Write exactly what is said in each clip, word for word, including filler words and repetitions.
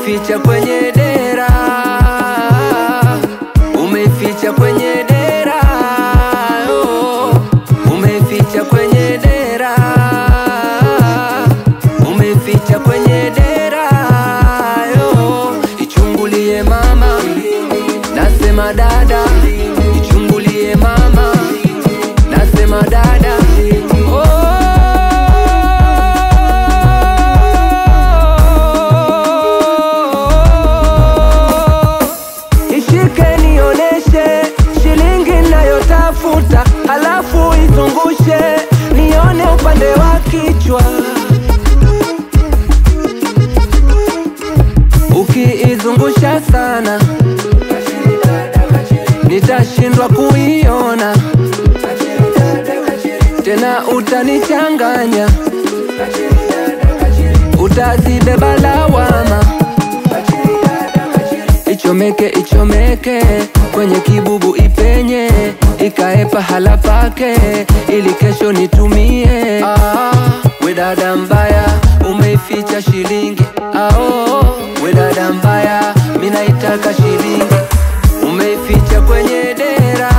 umeificha kwenye dera, umeificha kwenye dera, oh, umeificha kwenye dera, umeificha kwenye dera, oh, ichungulie mama, nasema dada, ichungulie mama, nasema dada, oh. Halafu izungushe nione upande wa kichwa. Ukiizungusha sana nitashindwa kuiona tena, utanichanganya, utazibeba lawama. Ichomeke, ichomeke kwenye kibubu, ipenye ikae pahala pake ili kesho nitumie. Ah, we dada mbaya, umeificha shilingi. Ah, oh, we dada mbaya, mimi naitaka shilingi. Umeificha kwenye dera,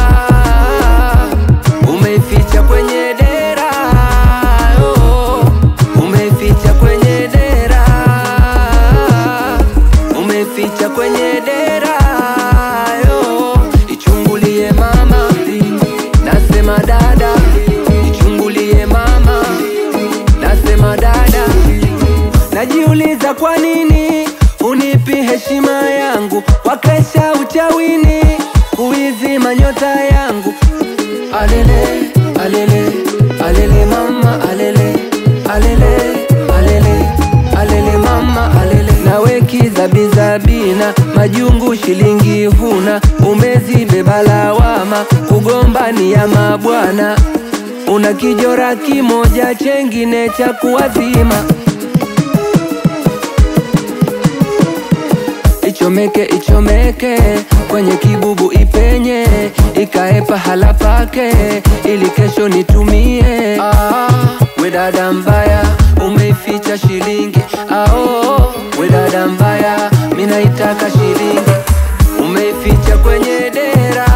umeificha kwenye dera, oh, umeificha kwenye dera, umeificha kwenye dera, oh, ichungulie mama, nasema dada, ichungulie mama, nasema dada. Najiuliza kwa nini unipi heshima yangu, wakesha uchawini kuizima nyota yangu. Alele, alele, alele mama, alele, alele, alele, alele mama, alele. Nawe kizabizabina, majungu shilingi huna, umezibeba lawama, kugombania mabwana. Una kijora kimoja, chengine cha kuwazima. Ichomeke, ichomeke kwenye kibubu, ipenye ikae pahala pake ili kesho nitumie. Ah, we dada mbaya, umeificha shilingi. Ah, oh, we dada mbaya, mimi naitaka shilingi. Umeificha kwenye dera,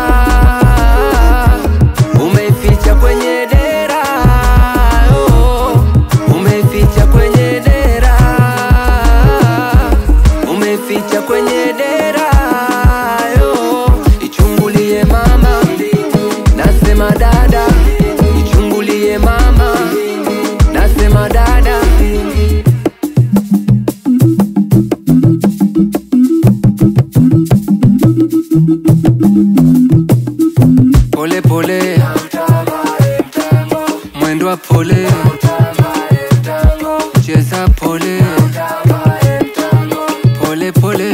umeificha kwenye dera, oh, umeificha kwenye dera, umeificha kwenye dera, oh, ichungulie mama, nasema dada, ichungulie mama, nasema dada. Pole pole, mwendo wa pole, cheza pole, pole pole.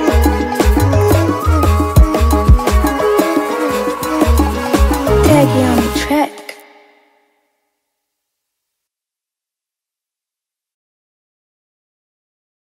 Tag